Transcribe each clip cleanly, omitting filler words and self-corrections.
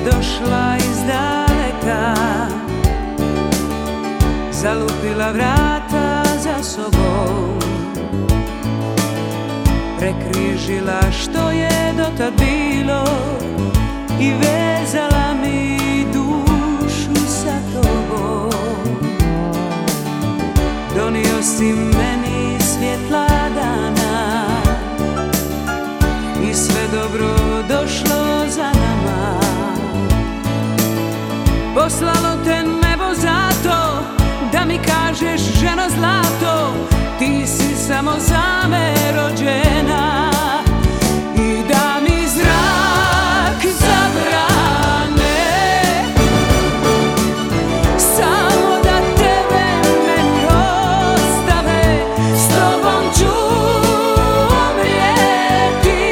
došla iz daleka, zalupila vrata za sobom, prekrižila što je dotad bilo i vezala mi dušu sa tobom. Donio si meni svjetla dana i sve dobro došlo za nama. Poslalo te nebo zato da mi kažeš, ženo zlato, ti si samo za me rođena, i da mi zrak zabrane, samo da tebe meni ostave. S tobom ću umrijeti,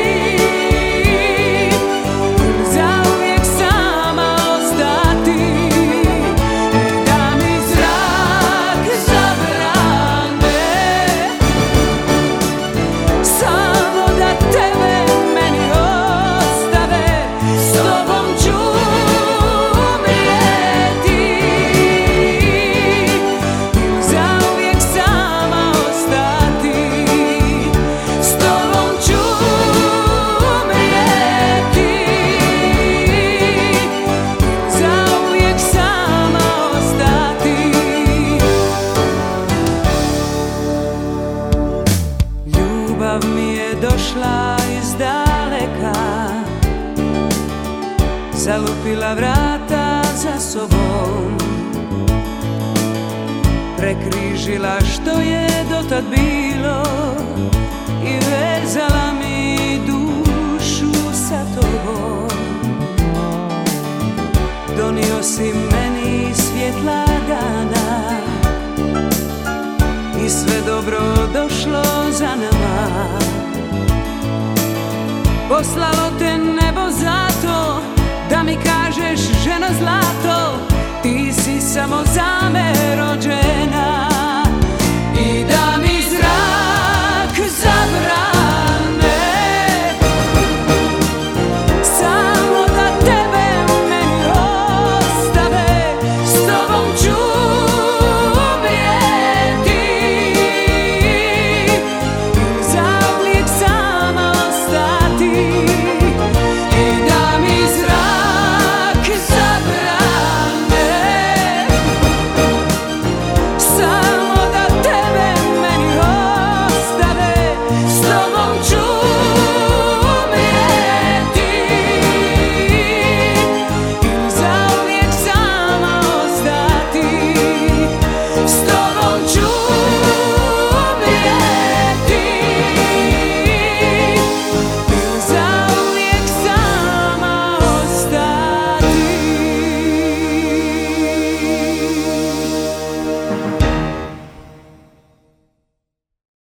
zauvijek sama ostati. I da mi zrak zabrane, samo da tebe meni ostave. S tobom ću umrijeti, zauvijek sama ostati. S tobom ću umrijeti, zauvijek sama ostati. Ljubav mi je došla iz daleka, zalupila vrata za sobom, prekrižila što je dotad bilo i vezala mi dušu sa tobom. Donio si meni svjetla dana i sve dobro došlo za nama. Poslalo te nebo zato da mi kažeš, ženo zlato, ti si samo za me rođena.